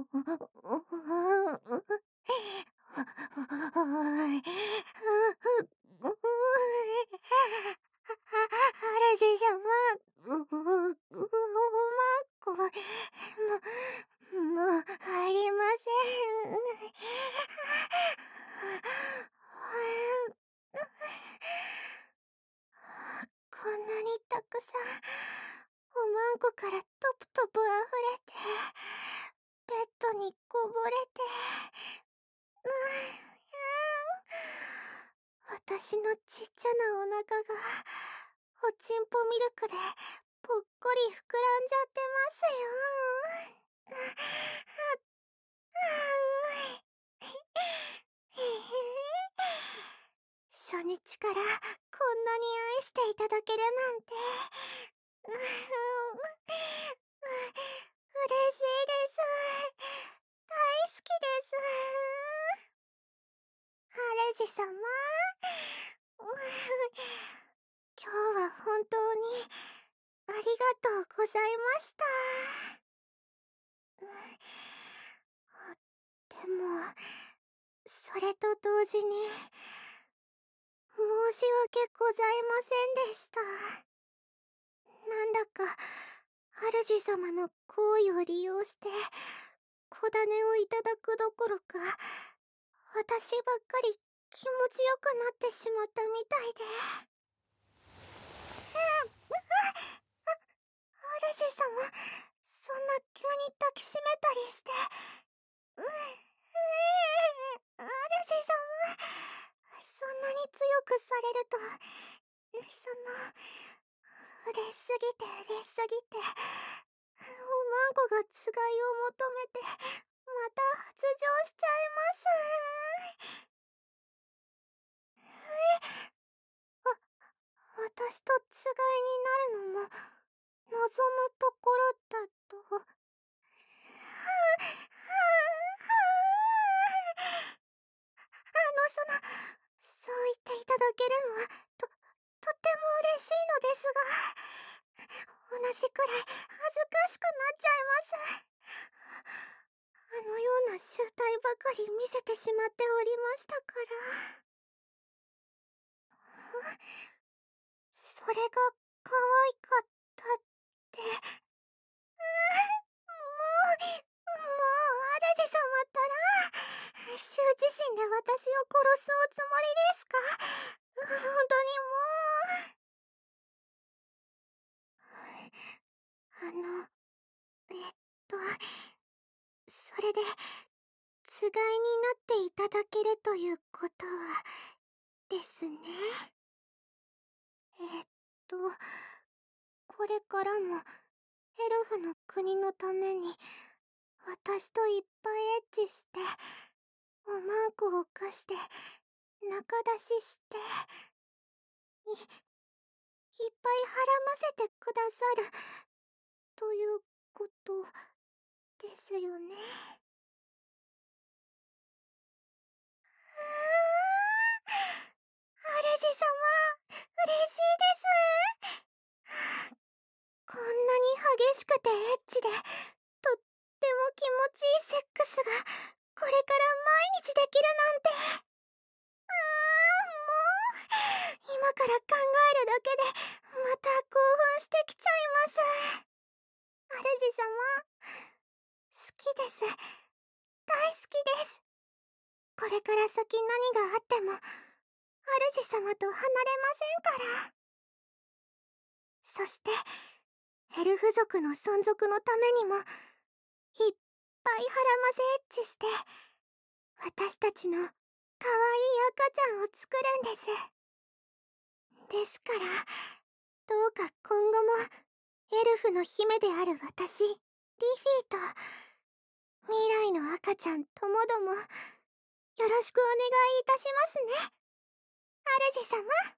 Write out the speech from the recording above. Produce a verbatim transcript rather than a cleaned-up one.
主様、う、う、う、うまこ、も、もう、ありません。こんなにたくさん、おまんこからトプトプ溢れて、ベッドにこぼれて、うーん、私のちっちゃなお腹が、おちんぽミルクで、ぽっこり膨らんじゃってますよ。あ、あ、へへ。初日からこんなに愛していただけるなんて、う、う、う、嬉しいです。大好きです。主様、今日は本当にありがとうございました。でも、それと同時に、申し訳ございませんでした。なんだか、主様の好意を利用して、子種をいただくどころか、私ばっかり気持ちよくなってしまったみたいで。うん、主様、そんな急に抱きしめたりして。うん、ええ、主様、そんなに強くされると、その、嬉しすぎて嬉しすぎて、おまんこがつがいを求めて、また発情しちゃいます。え、わ、私とつがいになるのも、望むところだと。はう、はう、はう。あの、その、そう言っていただけるのは、と、とっても嬉しいのですが、同じくらい恥ずかしくなっちゃいます。あのような醜態ばかり見せてしまっておりましたから。それが可愛かったって。うー、もう、もう、主様ったら、羞恥心で私を殺すおつもりですか？本当にもう。あの、えっと、それで、つがいになっていただけるということは、ですね。えっと、これからも、エルフの国のために、私といっぱいエッチして、おまんこを貸して、仲出しして、い、いっぱいはらませてくださる、ということ、ですよね。ああ、主様、嬉しいです。こんなに激しくてエッチで、とっても気持ちいいセックスが、これから毎日できるなんて。ああ、もう、今から考えるだけで、また興奮してきちゃいます。主様、好きです。大好きです。これから先何があっても、主様と離れませんから。そして、エルフ族の存続のためにも、いっぱいはらませエッチして、私たちの可愛い赤ちゃんを作るんです。ですから、どうか今後も、エルフの姫である私、リフィーと、未来の赤ちゃんともども、よろしくお願いいたしますね。主様。